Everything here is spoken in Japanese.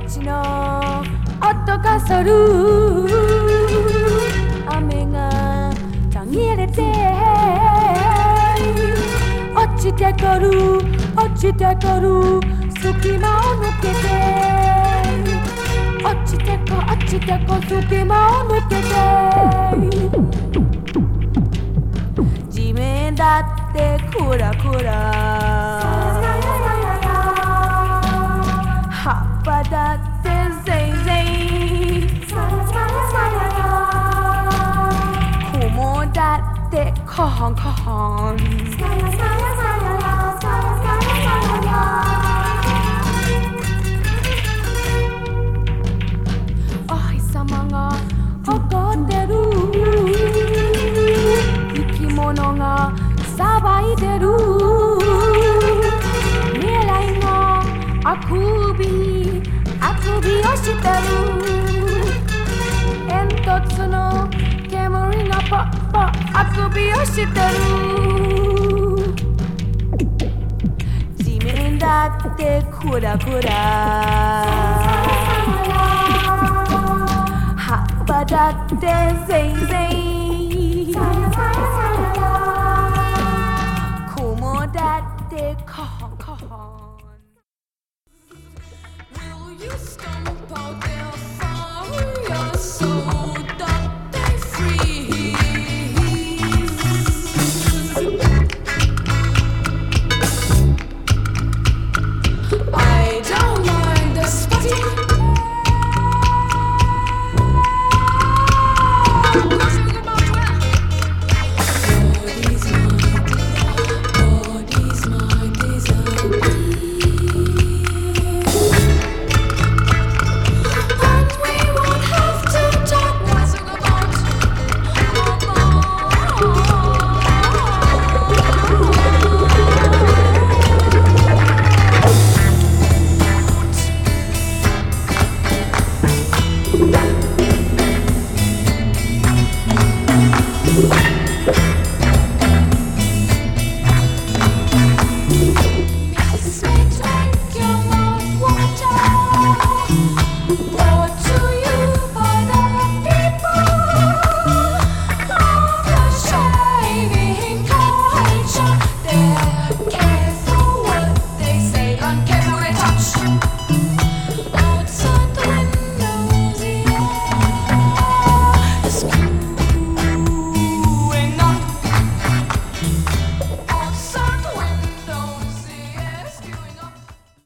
街の音がする雨がたぎれて落ちてくる落ちてくる隙間を抜けて落ちてく落ちてく隙間を抜けて地面だってクラクラ葉っぱだってゼイゼイ雲だってカハンカハンお日様が怒ってる生き物が騒いでる未来があくびをしてる煙突の煙がポッポあくびをしてる地面だってクラクラ葉っぱだってゼイゼイ雲だってカハンカハンYou stump out there for your soul that they freeze. I don't mind the spotty.